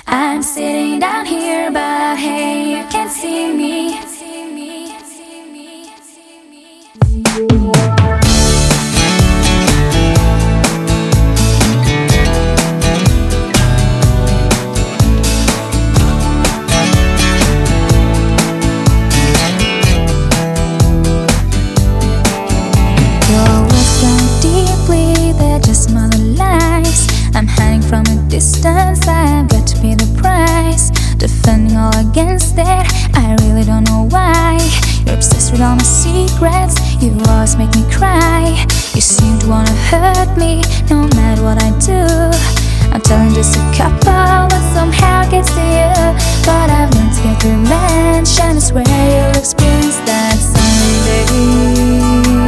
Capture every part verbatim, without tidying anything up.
I'm sitting down here, but hey, you can't see me. Your words run deeply, they're just mother lies. I'm hiding from a distance, I've got to pay the price. Defending all against it, I really don't know why. You're obsessed with all my secrets, you always make me cry. You seem to wanna hurt me, no matter what I do. I'm telling just a couple, but somehow it gets to you. But I've learned to get revenge, and I swear you'll experience that someday.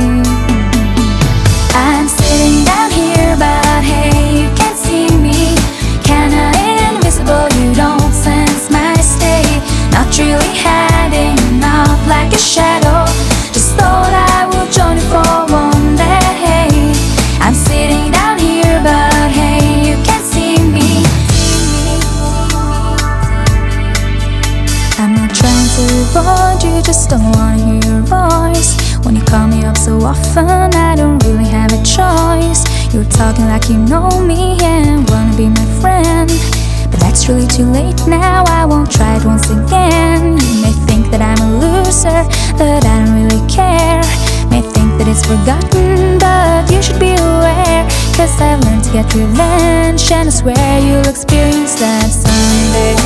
I'm sitting down here, but hey, you can't see me. Kinda invisible, you don't sense my state. Not really hiding, not like a shadow. Just thought I would join you for one day. I'm sitting down here, but hey, you can't see me. I'm not trying to avoid you, just don't wanna hear your voice. When you call me up so often, I don't really have a choice. You're talking like you know me and wanna be my friend, but that's really too late now, I won't try it once again. You may think that I'm a loser, but I don't really care. May think that it's forgotten, but you should be aware. Cause I've learned to get revenge, and I swear you'll experience that someday.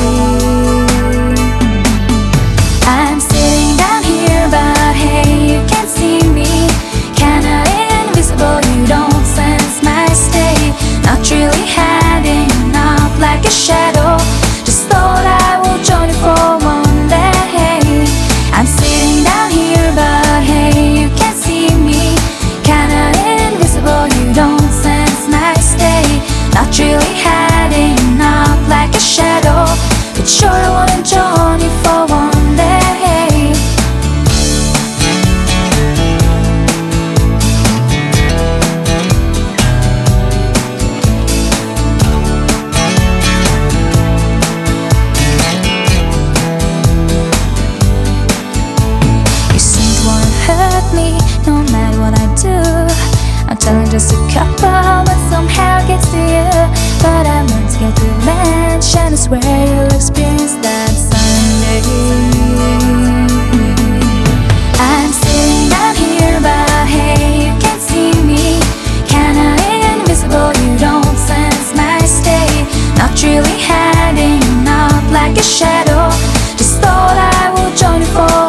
I'm sitting down here, but hey, you can't see me. Kinda invisible, you don't sense my state. Not really hiding, not like a shadow. Just thought I would join you for one day. I'm sitting down here, but hey, you can't see me. Kinda invisible, you don't sense my state. Not really hiding, not like a shadow. But sure I wanna join you for one day. No matter what I do, I'm telling just a couple, but somehow it gets to you. But I've learned to get revenge, and I swear you'll experience that someday. I'm sitting down here, but hey, you can't see me. Kinda invisible, you don't sense my state. Not really hiding, not like a shadow. Just thought I would join you for